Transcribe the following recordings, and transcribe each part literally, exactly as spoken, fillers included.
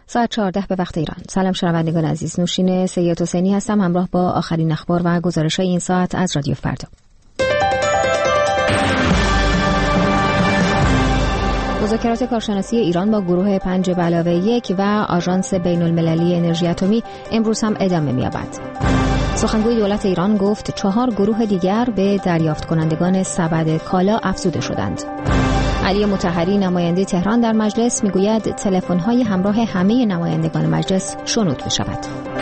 ساعت چهارده به وقت ایران. سلام شنوندگان عزیز، نوشین سید حسینی هستم همراه با آخرین اخبار و گزارش‌های این ساعت از رادیو فردا. مذاکرات کارشناسی ایران با گروه پنج به علاوه یک و آژانس بین المللی انرژی اتمی امروز هم ادامه می‌یابد. سخنگوی دولت ایران گفت چهار گروه دیگر به دریافت کنندگان سبد کالا افزوده شدند. علی مطهری نماینده تهران در مجلس میگوید تلفن‌های همراه همه نمایندگان مجلس شنود می‌شود.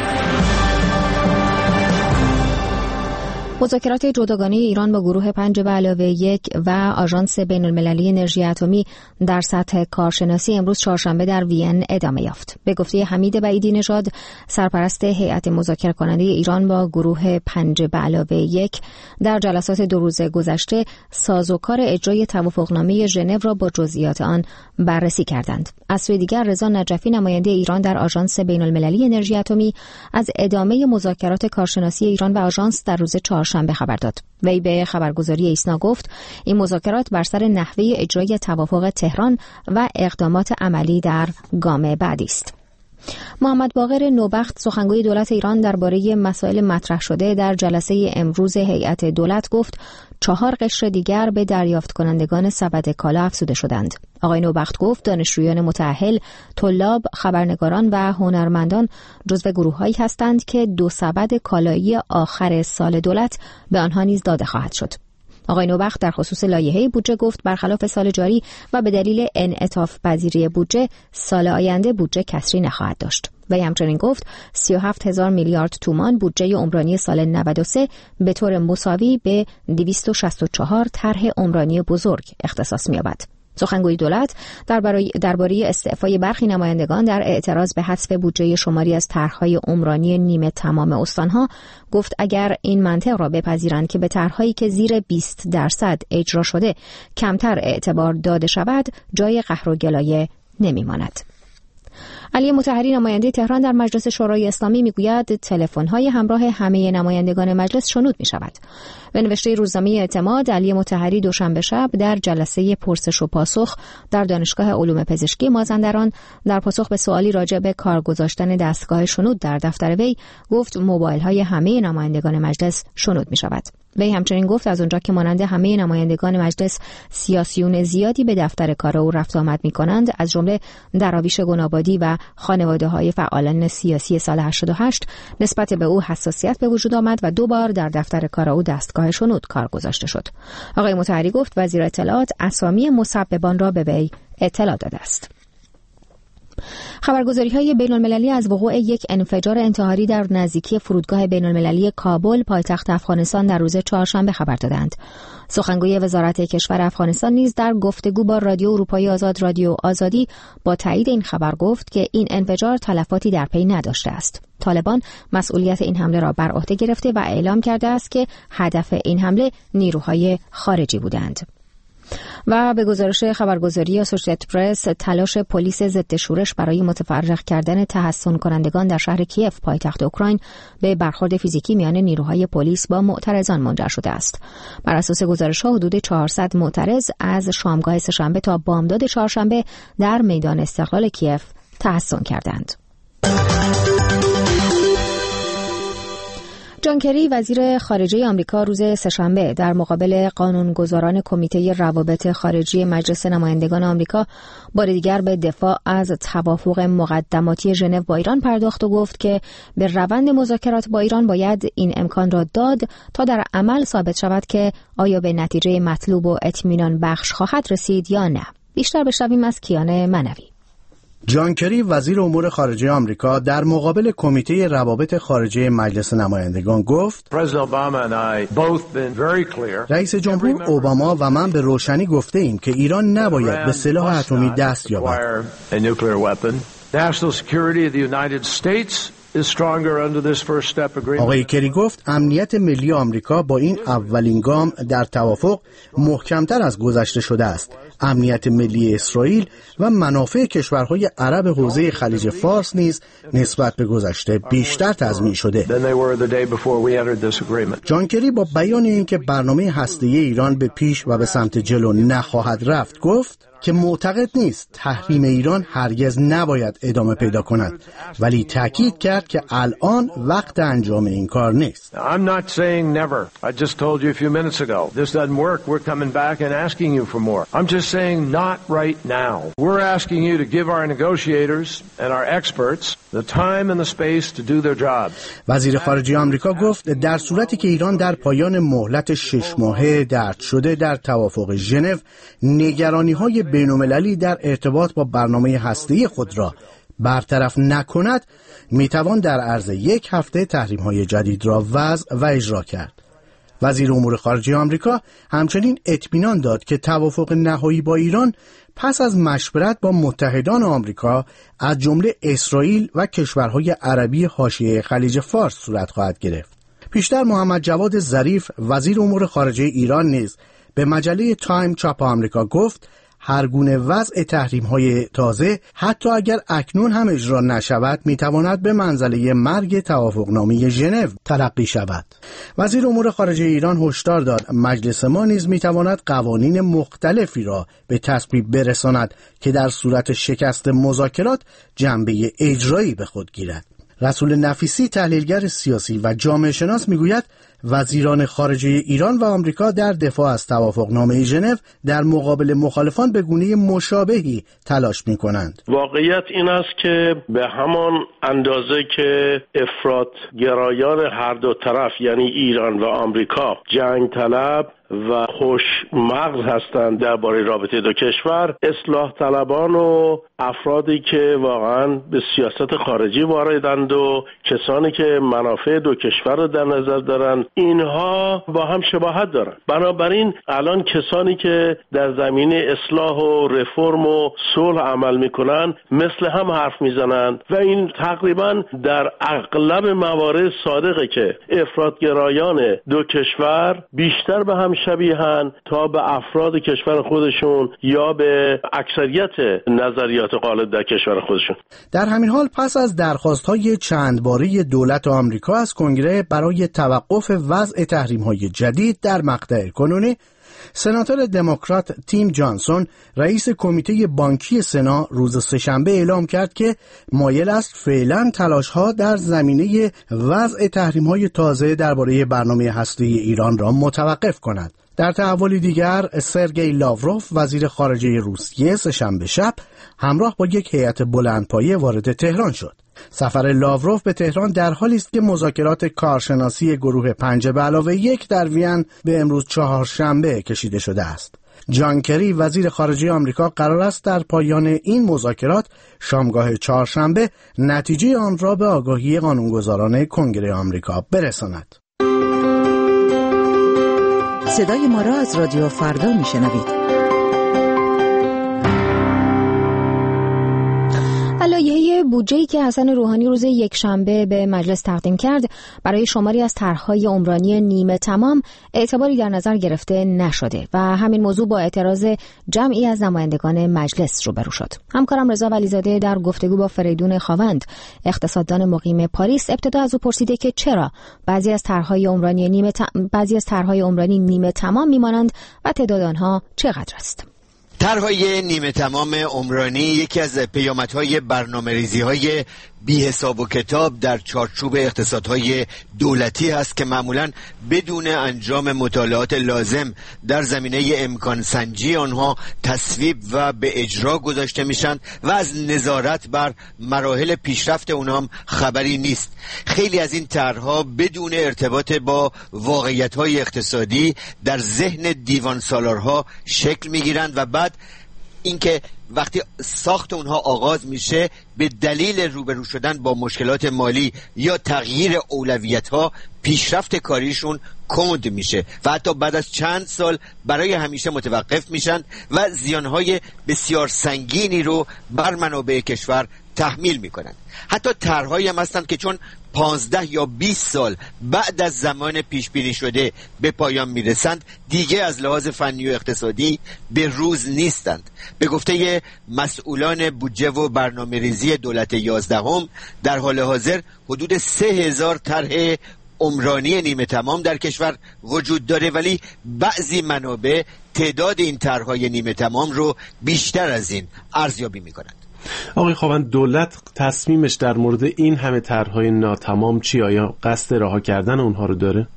مذاکرات جداگانه ایران با گروه پنج به علاوه یک و آژانس بین المللی انرژی اتمی در سطح کارشناسی امروز چهارشنبه در وین ادامه یافت. به گفته حمید بعیدی نژاد، سرپرست هیئت مذاکره کننده ایران با گروه پنج به علاوه یک، در جلسات دو روز گذشته سازوکار اجرای توافقنامه ژنو را با جزئیات آن بررسی کردند. از سوی دیگر رضا نجفی نماینده ایران در آژانس بین المللی انرژی اتمی از ادامه مذاکرات کارشناسی ایران و آژانس در روز چهارشنبه خبر داد. وی به خبرگزاری ایسنا گفت این مذاکرات بر سر نحوه اجرای توافق تهران و اقدامات عملی در گام بعدی است. محمد باقر نوبخت سخنگوی دولت ایران درباره مسائل مطرح شده در جلسه امروز هیئت دولت گفت چهار قشر دیگر به دریافت کنندگان سبد کالا افزوده شدند. آقای نوبخت گفت دانشجویان متأهل، طلاب، خبرنگاران و هنرمندان جزو گروه‌هایی هستند که دو سبد کالایی آخر سال دولت به آنها نیز داده خواهد شد. آقای نوبخت در خصوص لایحه بودجه گفت برخلاف سال جاری و به دلیل انعطاف پذیری بودجه سال آینده بودجه کسری نخواهد داشت. و همچنین گفت سی و هفت هزار میلیارد تومان بودجه عمرانی سال نود و سه به طور مساوی به دویست و شصت و چهار طرح عمرانی بزرگ اختصاص می‌یابد. سخنگوی دولت درباره استعفای برخی نمایندگان در اعتراض به حذف بودجه شماری از طرح‌های عمرانی نیمه تمام استان‌ها گفت اگر این منطق را بپذیرند که به طرح‌هایی که زیر بیست درصد اجرا شده کمتر اعتبار داده شود، جای قهر و گلایه نمی‌ماند. علی مطهری نماینده تهران در مجلس شورای اسلامی میگوید تلفن‌های همراه همه نمایندگان مجلس شنود می‌شود. به نوشته روزنامه اعتماد، علی مطهری دوشنبه شب در جلسه پرسش و پاسخ در دانشگاه علوم پزشکی مازندران در پاسخ به سوالی راجع به کار گذاشتن دستگاه شنود در دفتر وی گفت موبایل‌های همه نمایندگان مجلس شنود می‌شود. وی همچنین گفت از اونجا که مانند همه نمایندگان مجلس سیاسیون زیادی به دفتر کار او رفت آمد می‌کنند، از جمله دراویش گنابادی و خانواده‌های فعالان سیاسی سال هشتاد و هشت، نسبت به او حساسیت به وجود آمد و دو بار در دفتر کار او دستگاه شنود کار گذاشته شد. آقای مطهری گفت وزیر اطلاعات اسامی مسببان را به وی اطلاع داده است. خبرگزاری‌های بین‌المللی از وقوع یک انفجار انتحاری در نزدیکی فرودگاه بین‌المللی کابل پایتخت افغانستان در روز چهارشنبه خبر دادند. سخنگوی وزارت کشور افغانستان نیز در گفتگو با رادیو اروپایی آزاد رادیو آزادی با تایید این خبر گفت که این انفجار تلفاتی در پی نداشته است. طالبان مسئولیت این حمله را بر عهده گرفته و اعلام کرده است که هدف این حمله نیروهای خارجی بودند. و به گزارش خبرگزاری اسوسییتد پرس، تلاش پلیس ضد شورش برای متفرق کردن تحصن کنندگان در شهر کیف پایتخت اوکراین به برخورد فیزیکی میان نیروهای پلیس با معترضان منجر شده است. بر اساس گزارش‌ها حدود چهارصد معترض از شامگاه سه‌شنبه تا بامداد چهارشنبه در میدان استقلال کیف تحصن کردند. جان کری وزیر خارجه آمریکا روز سه‌شنبه در مقابل قانونگذاران کمیته روابط خارجی مجلس نمایندگان آمریکا بار دیگر به دفاع از توافق مقدماتی ژنو با ایران پرداخت و گفت که به روند مذاکرات با ایران باید این امکان را داد تا در عمل ثابت شود که آیا به نتیجه مطلوب و اطمینان بخش خواهد رسید یا نه. بیشتر بشنویم از کیان منوی. جان کری وزیر امور خارجه آمریکا در مقابل کمیته روابط خارجه مجلس نمایندگان گفت رئیس جمهور اوباما و من به روشنی گفته ایم که ایران نباید به سلاح اتمی دست یابد. آقای کری گفت امنیت ملی آمریکا با این اولین گام در توافق محکمتر از گذشته شده است. امنیت ملی اسرائیل و منافع کشورهای عرب حوزه خلیج فارس نیز نسبت به گذشته بیشتر تضمین شده. جان کری با بیان اینکه برنامه هسته‌ای ایران به پیش و به سمت جلو نخواهد رفت گفت که معتقد نیست تحریم ایران هرگز نباید ادامه پیدا کند، ولی تاکید کرد که الان وقت انجام این کار نیست. I'm not saying never. I just told you a few minutes ago. This doesn't work. We're coming back and asking you for more. I'm just saying not right now. We're asking you to give our negotiators and our experts the time and the space to do their jobs. وزیر خارجه آمریکا گفت در صورتی که ایران در پایان مهلت شش ماهه درد شده در توافق ژنو نگرانی‌های بین‌المللی در ارتباط با برنامه هسته‌ای خود را برطرف نکند، میتوان در عرض یک هفته تحریم‌های جدید را وضع و اجرا کرد. وزیر امور خارجه آمریکا همچنین اطمینان داد که توافق نهایی با ایران پس از مشورت با متحدان آمریکا از جمله اسرائیل و کشورهای عربی حاشیه خلیج فارس صورت خواهد گرفت. پیشتر محمد جواد ظریف وزیر امور خارجه ایران نیز به مجله تایم چاپ آمریکا گفت هر گونه وضع تحریم‌های تازه حتی اگر اکنون هم اجرا نشود میتواند به منزله مرگ توافقنامه ژنو تلقی شود. وزیر امور خارجه ایران هشدار داد مجلس ما نیز میتواند قوانین مختلفی را به تصویب برساند که در صورت شکست مذاکرات جنبه اجرایی به خود گیرد. رسول نفیسی تحلیلگر سیاسی و جامعه شناس میگوید وزیران خارجه ایران و آمریکا در دفاع از توافقنامه ژنو در مقابل مخالفان به گونه مشابهی تلاش می‌کنند. واقعیت این است که به همان اندازه که افراط‌گرایان هر دو طرف یعنی ایران و آمریکا جنگ طلب و خوش مغز هستند درباره رابطه دو کشور، اصلاح طلبان و افرادی که واقعا به سیاست خارجی واردند و کسانی که منافع دو کشور رو در نظر دارند، اینها با هم شباهت دارند. بنابراین الان کسانی که در زمینه اصلاح و رفرم و صلح عمل میکنن مثل هم حرف میزنند و این تقریبا در اغلب موارد صادقه که افراط‌گرایان دو کشور بیشتر به هم شبیهن تا به افراد کشور خودشون یا به اکثریت نظریات غالب در کشور خودشون. در همین حال پس از درخواست‌های چند باره دولت آمریکا از کنگره برای توقف وضع تحریم‌های جدید در مقطع کنونی، سناتور دموکرات تیم جانسون رئیس کمیته بانکی سنا روز سه‌شنبه اعلام کرد که مایل است فعلا تلاش‌ها در زمینه وضع تحریم‌های تازه درباره برنامه هسته‌ای ایران را متوقف کند. در تحولی دیگر سرگئی لاوروف وزیر خارجه روسیه سه‌شنبه شب همراه با یک هیئت بلندپایه وارد تهران شد. سفر لاوروف به تهران در حالی است که مذاکرات کارشناسی گروه پنج به علاوه یک در وین به امروز چهارشنبه کشیده شده است. جان کری وزیر خارجه آمریکا قرار است در پایان این مذاکرات شامگاه چهارشنبه نتیجه آن را به آگاهی قانونگذاران کنگره آمریکا برساند. صدای ما را از رادیو فردا میشنوید. لایحه بودجه‌ای که حسن روحانی روز یکشنبه به مجلس تقدیم کرد برای شماری از طرح‌های عمرانی نیمه تمام اعتباری در نظر گرفته نشده و همین موضوع با اعتراض جمعی از نمایندگان مجلس روبرو شد. همکارم رضا ولیزاده در گفتگو با فریدون خاوند اقتصاددان مقیم پاریس ابتدا از او پرسیده که چرا بعضی از طرح‌های عمرانی نیمه تم... بعضی از طرح‌های عمرانی نیمه تمام می‌مانند و تعداد آنها چقدر است. طرح‌های نیمه تمام عمرانی یکی از پیامدهای برنامه‌ریزی‌های بی حساب و کتاب در چارچوب اقتصادهای دولتی هست که معمولاً بدون انجام مطالعات لازم در زمینه امکان سنجی آنها تصویب و به اجرا گذاشته میشن و از نظارت بر مراحل پیشرفت اونها هم خبری نیست. خیلی از این طرح‌ها بدون ارتباط با واقعیت‌های اقتصادی در ذهن دیوان سالارها شکل میگیرند و بعد اینکه وقتی ساخت اونها آغاز میشه به دلیل روبرو شدن با مشکلات مالی یا تغییر اولویت‌ها پیشرفت کاریشون کند میشه و حتی بعد از چند سال برای همیشه متوقف میشن و زیانهای بسیار سنگینی رو بر منابع کشور تحمیل میکنن. حتی طرح‌هایی هم هستند که چون پانزده یا بیست سال بعد از زمان پیش بینی شده به پایان میرسند دیگه از لحاظ فنی و اقتصادی به روز نیستند. به گفته مسئولان بودجه و برنامه‌ریزی دولت یازدهم در حال حاضر حدود سه هزار طرح عمرانی نیمه تمام در کشور وجود داره، ولی بعضی منابع تعداد این طرح‌های نیمه تمام رو بیشتر از این ارزیابی می‌کنند. آقای خواوند، دولت تصمیمش در مورد این همه طرح‌های ناتمام چی؟ آیا قصد رها کردن اونها رو داره؟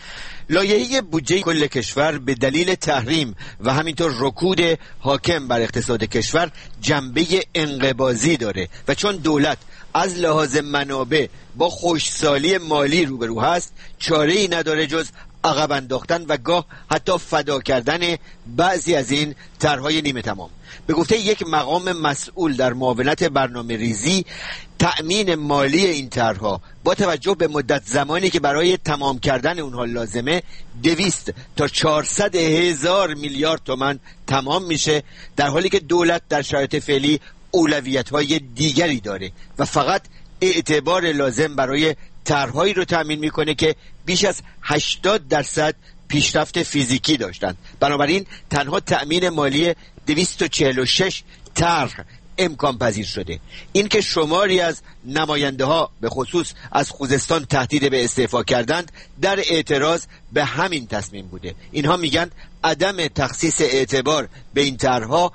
لایحه بودجه کل کشور به دلیل تحریم و همینطور رکود حاکم بر اقتصاد کشور جنبه انقباضی داره و چون دولت از لحاظ منابع با خشکسالی مالی روبرو هست، چاره‌ای نداره جز عقب انداختن و گاه حتی فدا کردن بعضی از این طرح‌های نیمه تمام. به گفته یک مقام مسئول در معاونت برنامه ریزی، تأمین مالی این طرح‌ها با توجه به مدت زمانی که برای تمام کردن اونها لازمه دویست تا چهارصد هزار میلیارد تومان تمام میشه، در حالی که دولت در شرایط فعلی اولویت‌های دیگری داره و فقط اعتبار لازم برای طرح‌هایی رو تأمین میکنه که بیش از هشتاد درصد پیشرفت فیزیکی داشتند. بنابراین تنها تأمین مالی دویست و چهل و شش طرح امکان پذیر شده. این که شماری از نماینده ها به خصوص از خوزستان تهدید به استعفا کردند در اعتراض به همین تصمیم بوده. اینها میگن عدم تخصیص اعتبار به این طرح‌ها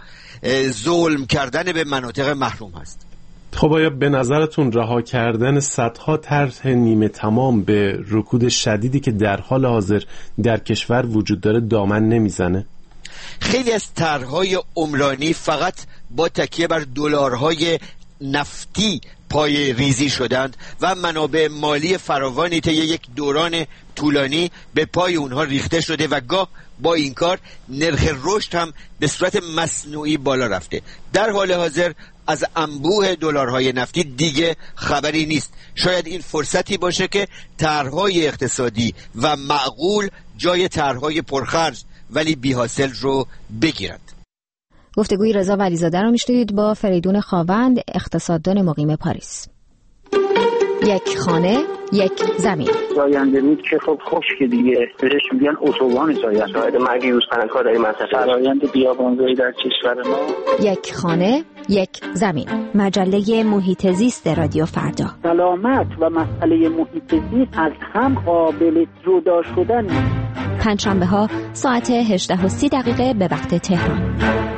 ظلم کردن به مناطق محروم هست. خب آیا به نظرتون رها کردن صدها طرح نیمه تمام به رکود شدیدی که در حال حاضر در کشور وجود داره دامن نمیزنه؟ خیلی از طرح‌های عمرانی فقط با تکیه بر دلارهای نفتی پای ریزی شدند و منابع مالی فراوانی طی یک دوران طولانی به پای اونها ریخته شده و گاه با این کار نرخ رشد هم به صورت مصنوعی بالا رفته. در حال حاضر از انبوه دلارهای نفتی دیگه خبری نیست. شاید این فرصتی باشه که طرح‌های اقتصادی و معقول جای طرح‌های پرخرج ولی بی‌حاصل رو بگیرند. گفتگوی رضا ولیزاده رو میشنوید با فریدون خواوند، اقتصاددان مقیم پاریس. یک خانه، یک زمین. زاینده رود که خب خشک دیگه، بهش میگن اتوبان زاینده. شاید مرگ یوز پنکا در این منطقه. فرآیند بیابانزایی در کشور ما. یک خانه، یک زمین. مجله محیط زیست رادیو فردا. سلامت و مسئله محیط زیست از هم قابل جدا شدن نیست. پنجشنبه ها ساعت هجده و سی دقیقه به وقت تهران.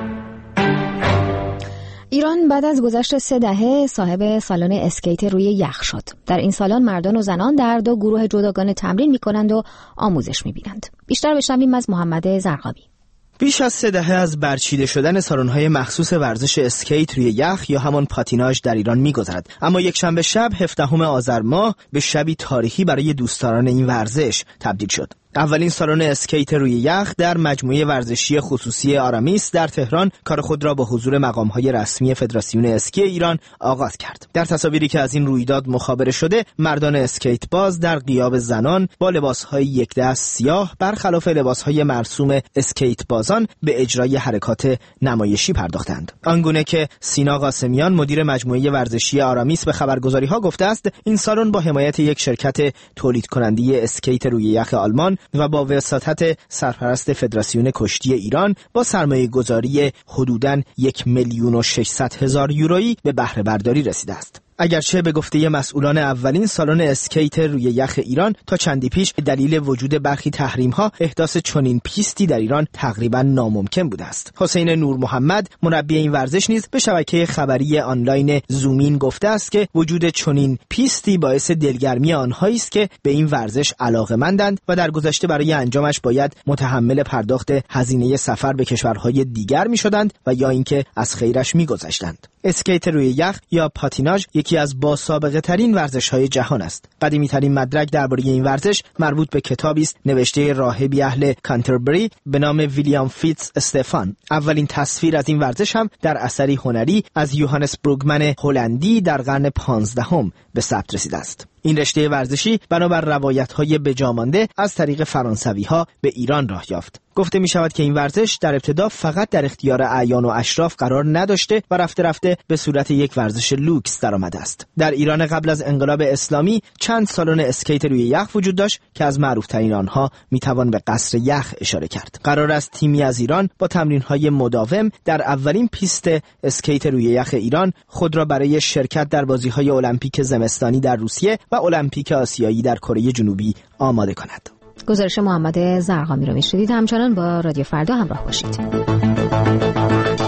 ایران بعد از گذشت سه دهه صاحب سالن اسکیت روی یخ شد. در این سالن مردان و زنان در دو گروه جداگانه تمرین می‌کنند و آموزش می‌بینند. بیشتر بشنویم از محمد زرقاوی. بیش از سه دهه از برچیده شدن سالن‌های مخصوص ورزش اسکیت روی یخ یا همان پاتیناژ در ایران می‌گذرد، اما یک شنبه شب هفدهم آذر ماه به شبی تاریخی برای دوستداران این ورزش تبدیل شد. اولین سالن اسکیت روی یخ در مجموعه ورزشی خصوصی آرامیس در تهران کار خود را با حضور مقام‌های رسمی فدراسیون اسکی ایران آغاز کرد. در تصاویری که از این رویداد مخابره شده، مردان اسکیت باز در غیاب زنان با لباس‌های یک دست سیاه برخلاف لباس‌های مرسوم اسکیت بازان به اجرای حرکات نمایشی پرداختند. آنگونه که سینا قاسمیان مدیر مجموعه ورزشی آرامیس به خبرگزاری‌ها گفته است، این سالن با حمایت یک شرکت تولید کننده اسکیت روی یخ آلمان و با وساطت سرپرست فدراسیون کشتی ایران با سرمایه گذاری حدوداً یک میلیون و ششصد هزار یورویی به بهره برداری رسیده است. اگرچه به گفته مسئولان اولین سالن اسکیت روی یخ ایران تا چندی پیش به دلیل وجود برخی تحریم‌ها احداث چنین پیستی در ایران تقریبا ناممکن بوده است. حسین نور محمد مربی این ورزش نیز به شبکه خبری آنلاین زومین گفته است که وجود چنین پیستی باعث دلگرمی آنهایی است که به این ورزش علاقه‌مندند و در گذشته برای انجامش باید متحمل پرداخت هزینه سفر به کشورهای دیگر می‌شدند و یا اینکه از خیرش می‌گذشتند. اسکیت روی یخ یا پاتیناژ یکی از با سابقه ترین ورزش‌های جهان است. قدیمی ترین مدرک درباره این ورزش مربوط به کتابی است نوشته راهبی اهل کانتربری به نام ویلیام فیتز استفان. اولین تصویر از این ورزش هم در اثری هنری از یوهانس بروگمن هلندی در قرن پانزدهم به ثبت رسیده است. این رشته ورزشی بنابر روایت‌های بجامانده از طریق فرانسوی‌ها به ایران راه یافت. گفته می شود که این ورزش در ابتدا فقط در اختیار اعیان و اشراف قرار نداشته و رفته رفته به صورت یک ورزش لوکس درآمده است. در ایران قبل از انقلاب اسلامی چند سالن اسکیت روی یخ وجود داشت که از معروف‌ترین آنها می توان به قصر یخ اشاره کرد. قرار است تیمی از ایران با تمرین‌های مداوم در اولین پیست اسکیت روی یخ ایران خود را برای شرکت در بازی‌های المپیک زمستانی در روسیه و و المپیک آسیایی در کره جنوبی آماده کند. گزارش محمد زرقامی رو میشنیدید. همچنان با رادیو فردا همراه باشید.